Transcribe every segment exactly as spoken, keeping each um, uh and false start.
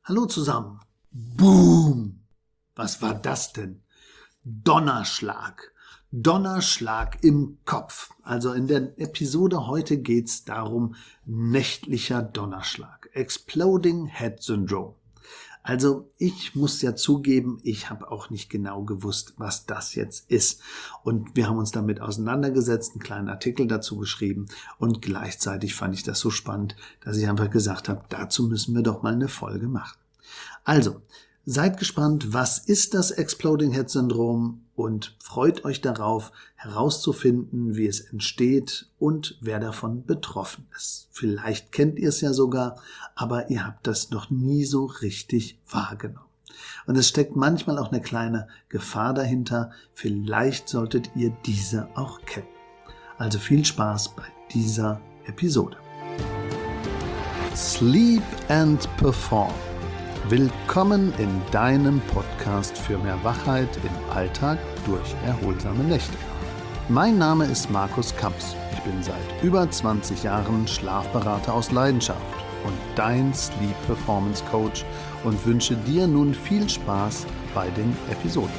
Hallo zusammen. Boom! Was war das denn? Donnerschlag. Donnerschlag im Kopf. Also in der Episode heute geht's darum, nächtlicher Donnerschlag. Exploding Head Syndrome. Also ich muss ja zugeben, ich habe auch nicht genau gewusst, was das jetzt ist. Und wir haben uns damit auseinandergesetzt, einen kleinen Artikel dazu geschrieben und gleichzeitig fand ich das so spannend, dass ich einfach gesagt habe, dazu müssen wir doch mal eine Folge machen. Also, seid gespannt, was ist das Exploding Head Syndrome und freut euch darauf, herauszufinden, wie es entsteht und wer davon betroffen ist. Vielleicht kennt ihr es ja sogar, aber ihr habt das noch nie so richtig wahrgenommen. Und es steckt manchmal auch eine kleine Gefahr dahinter. Vielleicht solltet ihr diese auch kennen. Also viel Spaß bei dieser Episode. Sleep and Perform. Willkommen in deinem Podcast für mehr Wachheit im Alltag durch erholsame Nächte. Mein Name ist Markus Kamps. Ich bin seit über zwanzig Jahren Schlafberater aus Leidenschaft und dein Sleep Performance Coach und wünsche dir nun viel Spaß bei den Episoden.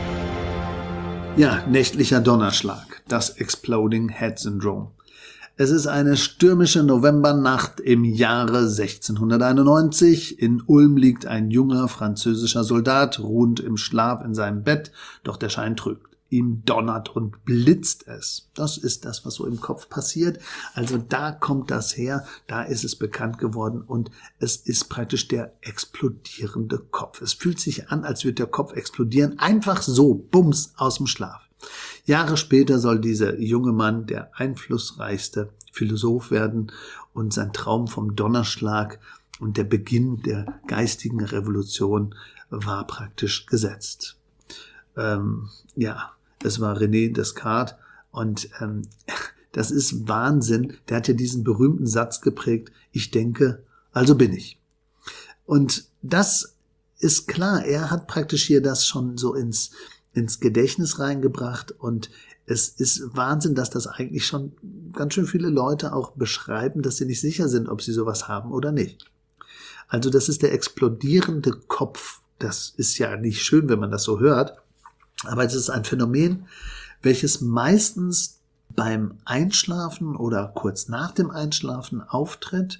Ja, nächtlicher Donnerschlag, das Exploding Head Syndrome. Es ist eine stürmische Novembernacht im Jahre sechzehnhunderteinundneunzig. In Ulm liegt ein junger französischer Soldat ruhend im Schlaf in seinem Bett, doch der Schein trügt. Ihm donnert und blitzt es. Das ist das, was so im Kopf passiert. Also da kommt das her, da ist es bekannt geworden und es ist praktisch der explodierende Kopf. Es fühlt sich an, als würde der Kopf explodieren, einfach so, bums, aus dem Schlaf. Jahre später soll dieser junge Mann der einflussreichste Philosoph werden und sein Traum vom Donnerschlag und der Beginn der geistigen Revolution war praktisch gesetzt. Ähm, ja, es war René Descartes und ähm, das ist Wahnsinn. Der hat ja diesen berühmten Satz geprägt, ich denke, also bin ich. Und das ist klar, er hat praktisch hier das schon so ins ins Gedächtnis reingebracht und es ist Wahnsinn, dass das eigentlich schon ganz schön viele Leute auch beschreiben, dass sie nicht sicher sind, ob sie sowas haben oder nicht. Also das ist der explodierende Kopf. Das ist ja nicht schön, wenn man das so hört, aber es ist ein Phänomen, welches meistens beim Einschlafen oder kurz nach dem Einschlafen auftritt.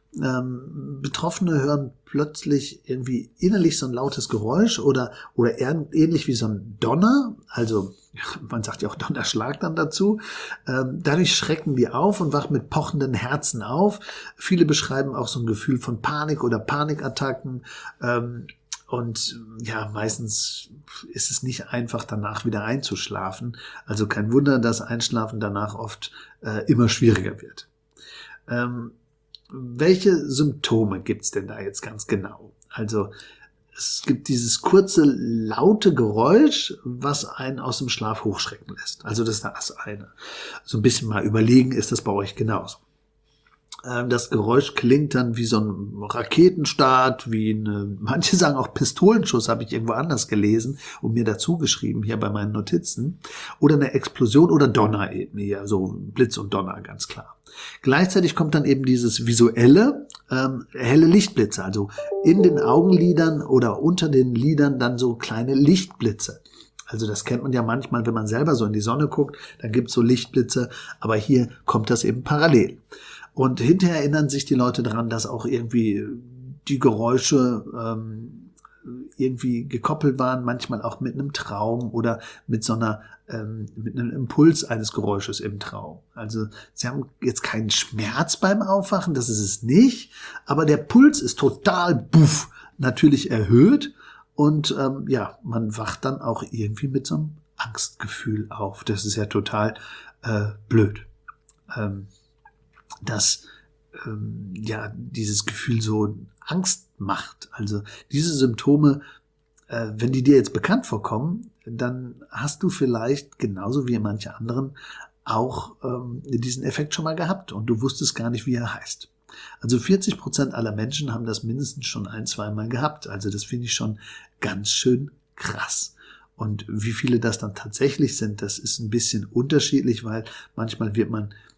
Ähm, Betroffene hören plötzlich irgendwie innerlich so ein lautes Geräusch oder, oder ähnlich wie so ein Donner, also man sagt ja auch Donnerschlag dann dazu. Ähm, dadurch schrecken die auf und wachen mit pochenden Herzen auf. Viele beschreiben auch so ein Gefühl von Panik oder Panikattacken. Ähm, und ja, meistens ist es nicht einfach, danach wieder einzuschlafen. Also kein Wunder, dass Einschlafen danach oft äh, immer schwieriger wird. Ähm, Welche Symptome gibt's denn da jetzt ganz genau? Also es gibt dieses kurze, laute Geräusch, was einen aus dem Schlaf hochschrecken lässt. Also das ist das eine. So ein bisschen mal überlegen, ist das bei euch genauso? Das Geräusch klingt dann wie so ein Raketenstart, wie eine, manche sagen auch Pistolenschuss, habe ich irgendwo anders gelesen und mir dazu geschrieben, hier bei meinen Notizen. Oder eine Explosion oder Donner eben, ja, so Blitz und Donner, ganz klar. Gleichzeitig kommt dann eben dieses visuelle, ähm, helle Lichtblitze, also in den Augenlidern oder unter den Lidern dann so kleine Lichtblitze. Also das kennt man ja manchmal, wenn man selber so in die Sonne guckt, dann gibt's so Lichtblitze, aber hier kommt das eben parallel. Und hinterher erinnern sich die Leute daran, dass auch irgendwie die Geräusche ähm, irgendwie gekoppelt waren, manchmal auch mit einem Traum oder mit so einer ähm, mit einem Impuls eines Geräusches im Traum. Also sie haben jetzt keinen Schmerz beim Aufwachen, das ist es nicht, aber der Puls ist total buff, natürlich erhöht und ähm, ja, man wacht dann auch irgendwie mit so einem Angstgefühl auf. Das ist ja total äh, blöd. Ähm, dass ähm, ja dieses Gefühl so Angst macht. Also diese Symptome, äh, wenn die dir jetzt bekannt vorkommen, dann hast du vielleicht genauso wie manche anderen auch ähm, diesen Effekt schon mal gehabt und du wusstest gar nicht, wie er heißt. Also vierzig Prozent aller Menschen haben das mindestens schon ein, zweimal gehabt. Also das finde ich schon ganz schön krass. Und wie viele das dann tatsächlich sind, das ist ein bisschen unterschiedlich, weil manchmal wird man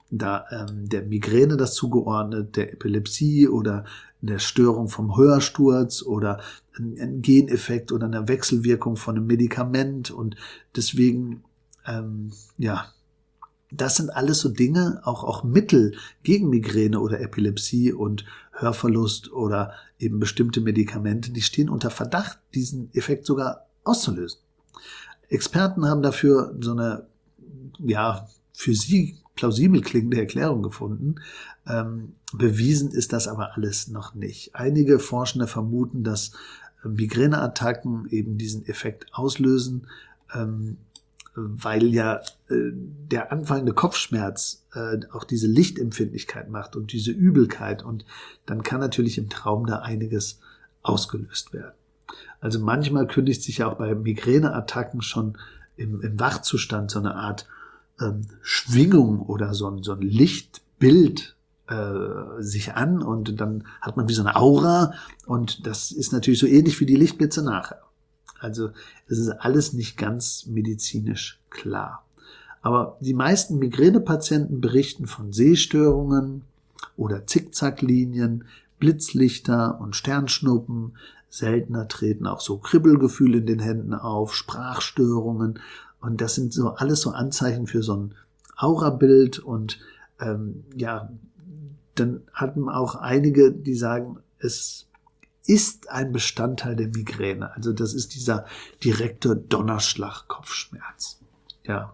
da ähm, der Migräne das zugeordnet, der Epilepsie oder der Störung vom Hörsturz oder ein, ein Geneffekt oder eine Wechselwirkung von einem Medikament. Und deswegen, ähm, ja, das sind alles so Dinge, auch, auch Mittel gegen Migräne oder Epilepsie und Hörverlust oder eben bestimmte Medikamente, die stehen unter Verdacht, diesen Effekt sogar auszulösen. Experten haben dafür so eine, ja, für sie plausibel klingende Erklärung gefunden. Ähm, bewiesen ist das aber alles noch nicht. Einige Forschende vermuten, dass Migräneattacken eben diesen Effekt auslösen, ähm, weil ja äh, der anfallende Kopfschmerz äh, auch diese Lichtempfindlichkeit macht und diese Übelkeit. Und dann kann natürlich im Traum da einiges ausgelöst werden. Also manchmal kündigt sich ja auch bei Migräneattacken schon im, im Wachzustand so eine Art ähm, Schwingung oder so ein, so ein Lichtbild äh, sich an und dann hat man wie so eine Aura und das ist natürlich so ähnlich wie die Lichtblitze nachher. Also es ist alles nicht ganz medizinisch klar. Aber die meisten Migränepatienten berichten von Sehstörungen oder Zickzacklinien, Blitzlichter und Sternschnuppen. Seltener treten auch so Kribbelgefühle in den Händen auf, Sprachstörungen. Und das sind so alles so Anzeichen für so ein Aurabild. Und ähm, ja, dann hatten auch einige, die sagen, es ist ein Bestandteil der Migräne. Also das ist dieser direkte Donnerschlag-Kopfschmerz. Ja.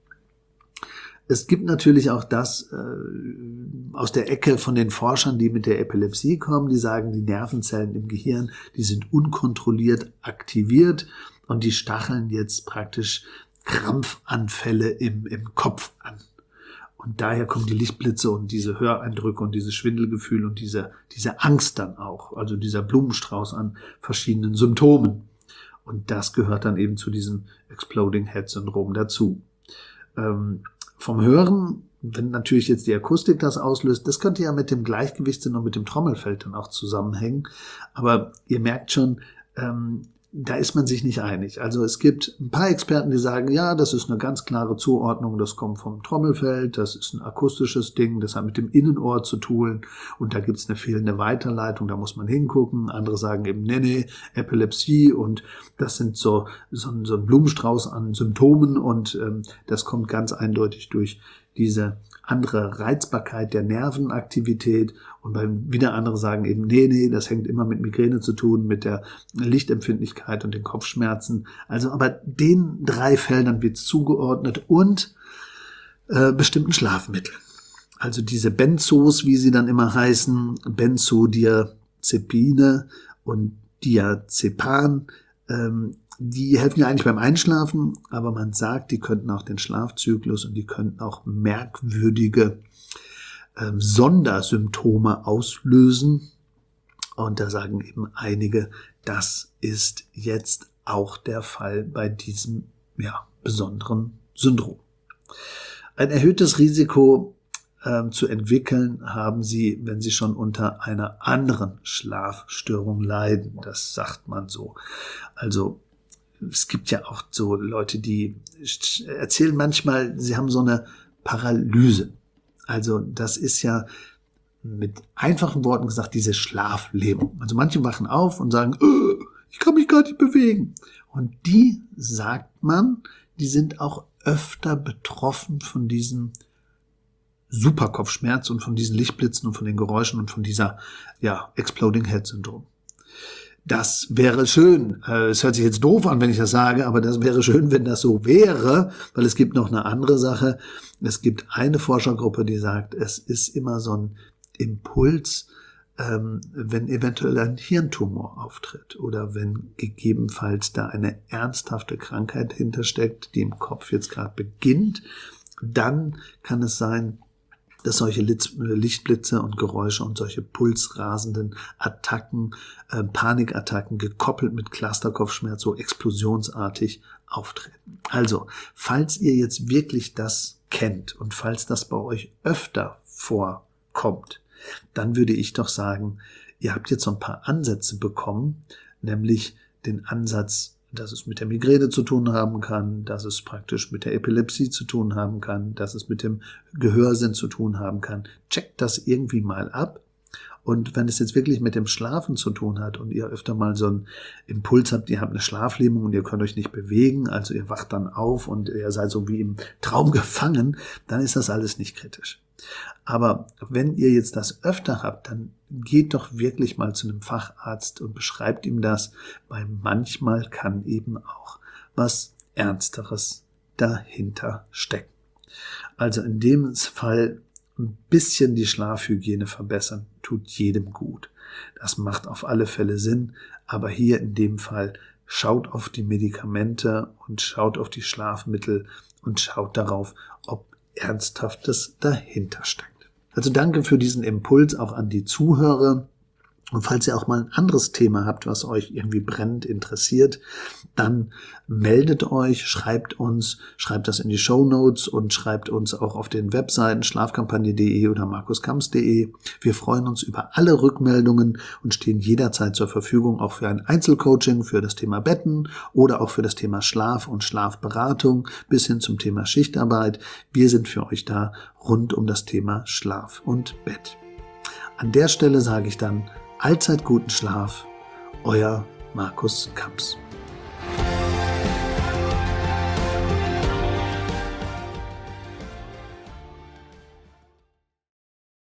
Es gibt natürlich auch das äh, aus der Ecke von den Forschern, die mit der Epilepsie kommen, die sagen, die Nervenzellen im Gehirn, die sind unkontrolliert aktiviert und die stacheln jetzt praktisch Krampfanfälle im, im Kopf an. Und daher kommen die Lichtblitze und diese Höreindrücke und dieses Schwindelgefühl und diese, diese Angst dann auch, also dieser Blumenstrauß an verschiedenen Symptomen. Und das gehört dann eben zu diesem Exploding Head Syndrom dazu. Ähm, vom Hören, wenn natürlich jetzt die Akustik das auslöst, das könnte ja mit dem Gleichgewichtssinn und mit dem Trommelfell dann auch zusammenhängen. Aber ihr merkt schon, ähm, da ist man sich nicht einig. Also es gibt ein paar Experten, die sagen, ja, das ist eine ganz klare Zuordnung, das kommt vom Trommelfell, das ist ein akustisches Ding, das hat mit dem Innenohr zu tun und da gibt es eine fehlende Weiterleitung, da muss man hingucken. Andere sagen eben, nee, nee, Epilepsie und das sind so, so, ein, so ein Blumenstrauß an Symptomen und ähm, das kommt ganz eindeutig durch diese andere Reizbarkeit der Nervenaktivität und beim wieder andere sagen eben, nee, nee, das hängt immer mit Migräne zu tun, mit der Lichtempfindlichkeit und den Kopfschmerzen. Also aber den drei Feldern wird zugeordnet und äh, bestimmten Schlafmitteln. Also diese Benzos, wie sie dann immer heißen, Benzodiazepine und Diazepan, ähm, die helfen ja eigentlich beim Einschlafen, aber man sagt, die könnten auch den Schlafzyklus und die könnten auch merkwürdige ähm, Sondersymptome auslösen. Und da sagen eben einige, das ist jetzt auch der Fall bei diesem ja, besonderen Syndrom. Ein erhöhtes Risiko ähm, zu entwickeln haben sie, wenn sie schon unter einer anderen Schlafstörung leiden. Das sagt man so. Also es gibt ja auch so Leute, die erzählen manchmal, sie haben so eine Paralyse. Also das ist ja mit einfachen Worten gesagt diese Schlaflähmung. Also manche wachen auf und sagen, oh, ich kann mich gar nicht bewegen. Und die, sagt man, die sind auch öfter betroffen von diesem Superkopfschmerz und von diesen Lichtblitzen und von den Geräuschen und von dieser ja, Exploding Head Syndrom. Das wäre schön. Es hört sich jetzt doof an, wenn ich das sage, aber das wäre schön, wenn das so wäre, weil es gibt noch eine andere Sache. Es gibt eine Forschergruppe, die sagt, es ist immer so ein Impuls, ähm, wenn eventuell ein Hirntumor auftritt oder wenn gegebenenfalls da eine ernsthafte Krankheit hintersteckt, die im Kopf jetzt gerade beginnt, dann kann es sein, dass solche Lichtblitze und Geräusche und solche pulsrasenden Attacken, äh, Panikattacken gekoppelt mit Clusterkopfschmerz so explosionsartig auftreten. Also, falls ihr jetzt wirklich das kennt und falls das bei euch öfter vorkommt, dann würde ich doch sagen, ihr habt jetzt so ein paar Ansätze bekommen, nämlich den Ansatz dass es mit der Migräne zu tun haben kann, dass es praktisch mit der Epilepsie zu tun haben kann, dass es mit dem Gehörsinn zu tun haben kann. Checkt das irgendwie mal ab. Und wenn es jetzt wirklich mit dem Schlafen zu tun hat und ihr öfter mal so einen Impuls habt, ihr habt eine Schlaflähmung und ihr könnt euch nicht bewegen, also ihr wacht dann auf und ihr seid so wie im Traum gefangen, dann ist das alles nicht kritisch. Aber wenn ihr jetzt das öfter habt, dann geht doch wirklich mal zu einem Facharzt und beschreibt ihm das, weil manchmal kann eben auch was Ernsteres dahinter stecken. Also in dem Fall ein bisschen die Schlafhygiene verbessern, tut jedem gut. Das macht auf alle Fälle Sinn, aber hier in dem Fall schaut auf die Medikamente und schaut auf die Schlafmittel und schaut darauf, ob Ernsthaftes dahinter steckt. Also danke für diesen Impuls auch an die Zuhörer. Und falls ihr auch mal ein anderes Thema habt, was euch irgendwie brennend interessiert, dann meldet euch, schreibt uns, schreibt das in die Shownotes und schreibt uns auch auf den Webseiten schlafkampagne punkt de oder markuskamps punkt de. Wir freuen uns über alle Rückmeldungen und stehen jederzeit zur Verfügung, auch für ein Einzelcoaching, für das Thema Betten oder auch für das Thema Schlaf und Schlafberatung bis hin zum Thema Schichtarbeit. Wir sind für euch da rund um das Thema Schlaf und Bett. An der Stelle sage ich dann, allzeit guten Schlaf, euer Markus Kamps.